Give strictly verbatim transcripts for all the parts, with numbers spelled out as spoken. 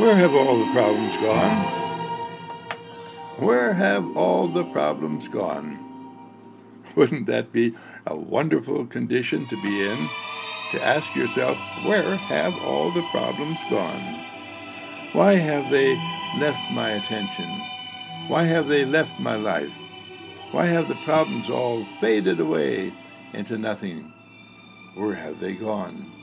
Where have all the problems gone? Where have all the problems gone? Wouldn't that be a wonderful condition to be in? To ask yourself, where have all the problems gone? Why have they left my attention? Why have they left my life? Why have the problems all faded away into nothing? Where have they gone?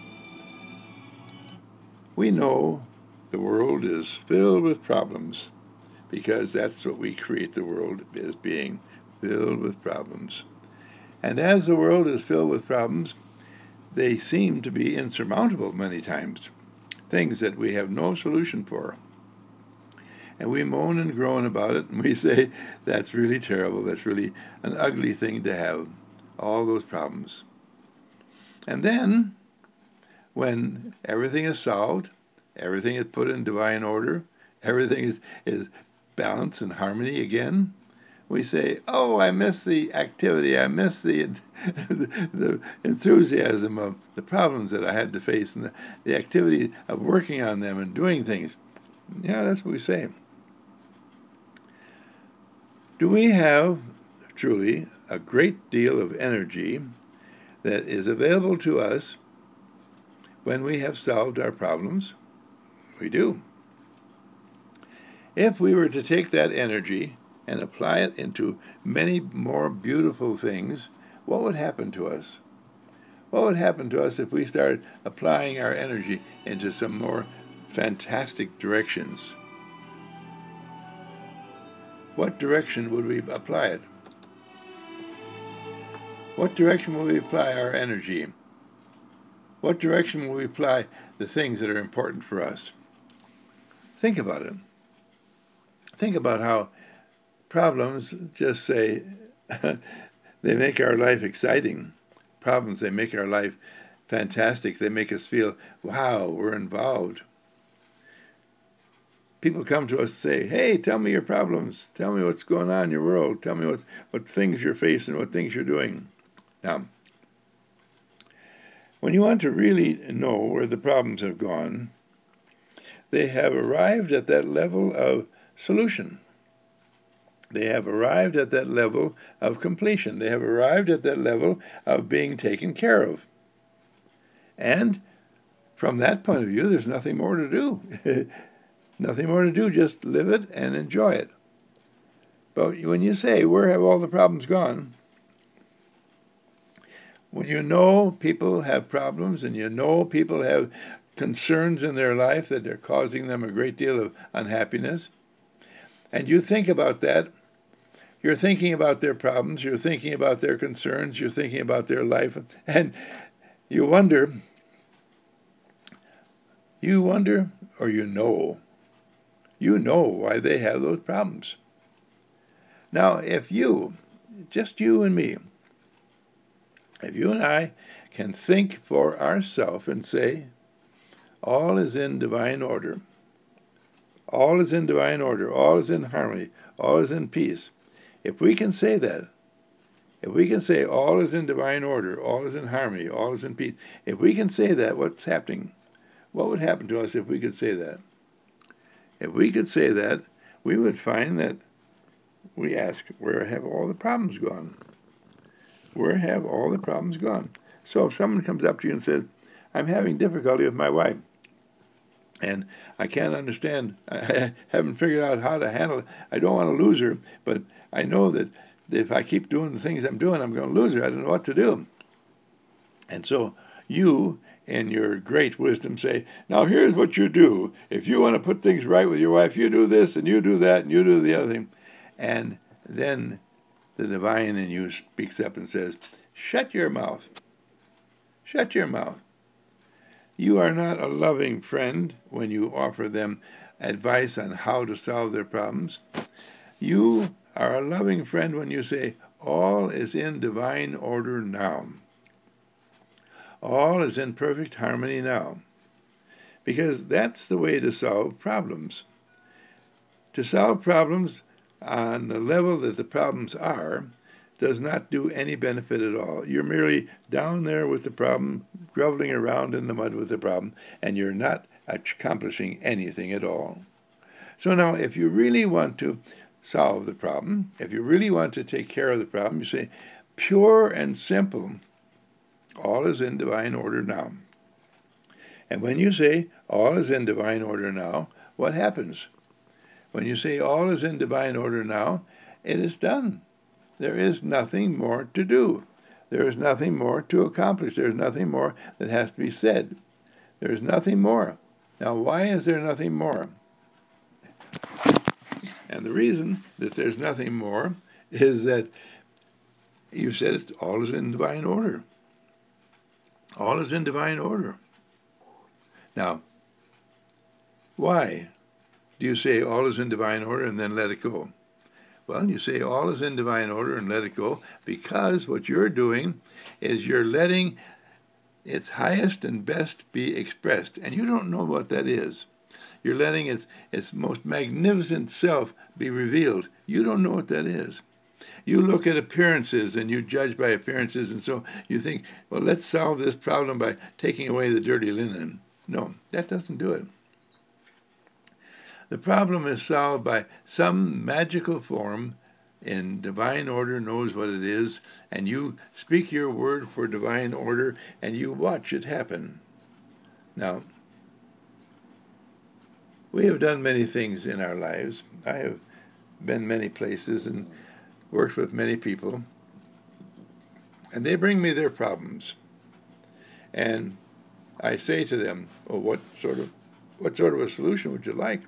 We know the world is filled with problems because that's what we create the world as being, filled with problems. And as the world is filled with problems, they seem to be insurmountable many times, things that we have no solution for. And we moan and groan about it, and we say, that's really terrible, that's really an ugly thing to have, all those problems. And then, when everything is solved, everything is put in divine order, everything is, is balance and harmony again, we say, oh, I miss the activity, I miss the, the enthusiasm of the problems that I had to face and the, the activity of working on them and doing things. Yeah, that's what we say. Do we have, truly, a great deal of energy that is available to us when we have solved our problems? We do. If we were to take that energy and apply it into many more beautiful things, what would happen to us? What would happen to us if we started applying our energy into some more fantastic directions? What direction would we apply it? What direction will we apply our energy? What direction will we apply the things that are important for us? Think about it. Think about how problems just say, they make our life exciting. Problems, they make our life fantastic. They make us feel, wow, we're involved. People come to us and say, hey, tell me your problems. Tell me what's going on in your world. Tell me what, what things you're facing, what things you're doing. Now, when you want to really know where the problems have gone, they have arrived at that level of solution. They have arrived at that level of completion. They have arrived at that level of being taken care of. And from that point of view, there's nothing more to do. Nothing more to do, just live it and enjoy it. But when you say, where have all the problems gone? When you know people have problems and you know people have concerns in their life that are causing them a great deal of unhappiness, and you think about that, you're thinking about their problems, you're thinking about their concerns, you're thinking about their life, and you wonder, you wonder, or you know, you know why they have those problems. Now, if you, just you and me, if you and I can think for ourselves and say, all is in divine order, all is in divine order, all is in harmony, all is in peace. If we can say that, if we can say all is in divine order, all is in harmony, all is in peace, if we can say that, what's happening? What would happen to us if we could say that? If we could say that, we would find that we ask, where have all the problems gone? Where have all the problems gone? So if someone comes up to you and says, I'm having difficulty with my wife, and I can't understand, I haven't figured out how to handle it. I don't want to lose her, but I know that if I keep doing the things I'm doing, I'm going to lose her. I don't know what to do. And so you, in your great wisdom, say, now here's what you do. If you want to put things right with your wife, you do this, and you do that, and you do the other thing. And then the divine in you speaks up and says, shut your mouth. Shut your mouth. You are not a loving friend when you offer them advice on how to solve their problems. You are a loving friend when you say, all is in divine order now. All is in perfect harmony now. Because that's the way to solve problems. To solve problems on the level that the problems are does not do any benefit at all. You're merely down there with the problem, groveling around in the mud with the problem, and you're not accomplishing anything at all. So now, if you really want to solve the problem, if you really want to take care of the problem, you say, pure and simple, all is in divine order now. And when you say, all is in divine order now, what happens? When you say, all is in divine order now, it is done. There is nothing more to do. There is nothing more to accomplish. There is nothing more that has to be said. There is nothing more. Now, why is there nothing more? And the reason that there's nothing more is that you said it, all is in divine order. All is in divine order. Now, why do you say all is in divine order and then let it go? Well, you say all is in divine order and let it go because what you're doing is you're letting its highest and best be expressed. And you don't know what that is. You're letting its, its most magnificent self be revealed. You don't know what that is. You look at appearances and you judge by appearances, and so you think, well, let's solve this problem by taking away the dirty linen. No, that doesn't do it. The problem is solved by some magical form in divine order knows what it is, and you speak your word for divine order, and you watch it happen. Now, we have done many things in our lives. I have been many places and worked with many people, and they bring me their problems. And I say to them, well, what sort of what sort of a solution would you like?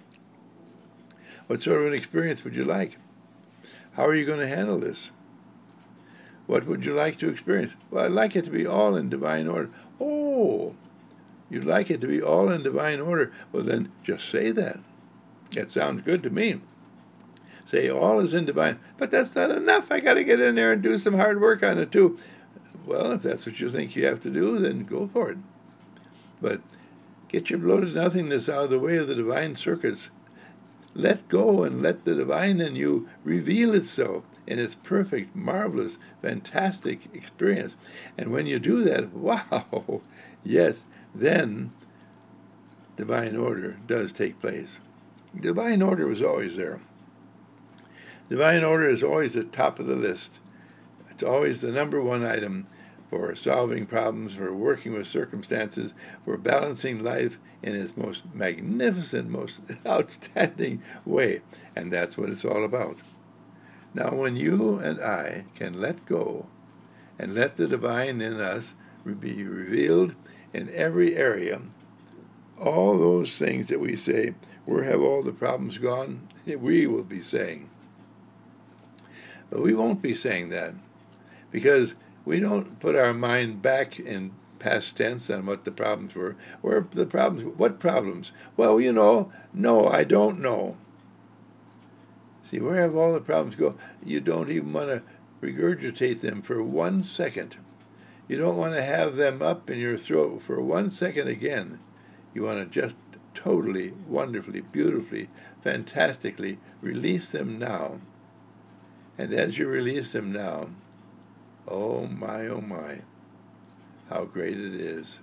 What sort of an experience would you like? How are you going to handle this? What would you like to experience? Well, I'd like it to be all in divine order. Oh, you'd like it to be all in divine order. Well, then just say that. That sounds good to me. Say all is in divine. But that's not enough. I got to get in there and do some hard work on it too. Well, if that's what you think you have to do, then go for it. But get your bloated nothingness out of the way of the divine circuits. Let go and let the divine in you reveal itself in its perfect, marvelous, fantastic experience. And when you do that, wow, yes, then divine order does take place. Divine order was always there. Divine order is always at the top of the list. It's always the number one item for solving problems, for working with circumstances, for balancing life in its most magnificent, most outstanding way. And that's what it's all about. Now, when you and I can let go and let the divine in us be revealed in every area, all those things that we say, where have all the problems gone? We will be saying. But we won't be saying that because we don't put our mind back in past tense on what the problems were. Where the problems? What problems? Well, you know, no, I don't know. See, where have all the problems go? You don't even want to regurgitate them for one second. You don't want to have them up in your throat for one second again. You want to just totally, wonderfully, beautifully, fantastically release them now. And as you release them now, oh my, oh my, how great it is.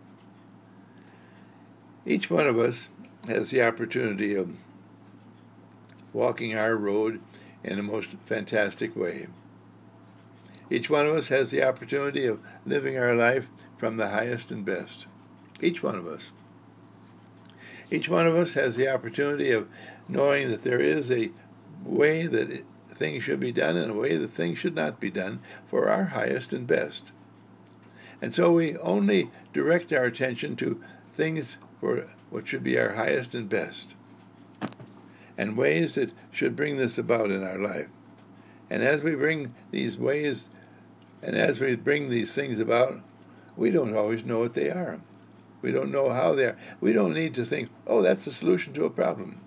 Each one of us has the opportunity of walking our road in a most fantastic way. Each one of us has the opportunity of living our life from the highest and best. Each one of us. Each one of us has the opportunity of knowing that there is a way that it, things should be done and a way that things should not be done for our highest and best. And so we only direct our attention to things for what should be our highest and best, and ways that should bring this about in our life. And as we bring these ways, and as we bring these things about, we don't always know what they are. We don't know how they are. We don't need to think, oh, that's the solution to a problem.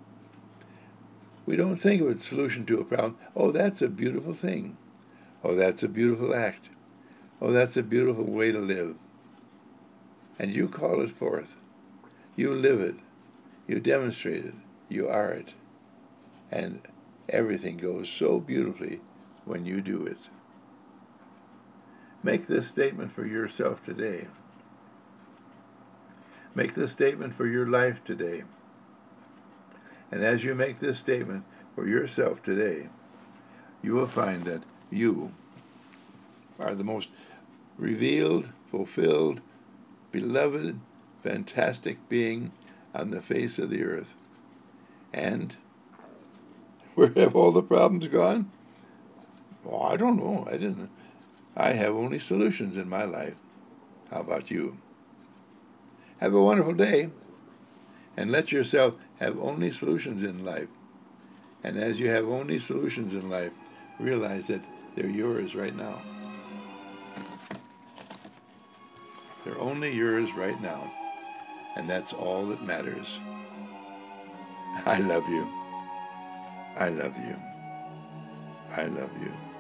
We don't think of a solution to a problem. Oh, that's a beautiful thing. Oh, that's a beautiful act. Oh, that's a beautiful way to live. And you call it forth. You live it. You demonstrate it. You are it. And everything goes so beautifully when you do it. Make this statement for yourself today. Make this statement for your life today. And as you make this statement for yourself today, you will find that you are the most revealed, fulfilled, beloved, fantastic being on the face of the earth. And where have all the problems gone? Oh, I don't know. I didn't. I have only solutions in my life. How about you? Have a wonderful day, and let yourself have only solutions in life. And as you have only solutions in life, realize that they're yours right now. They're only yours right now. And that's all that matters. I love you. I love you. I love you.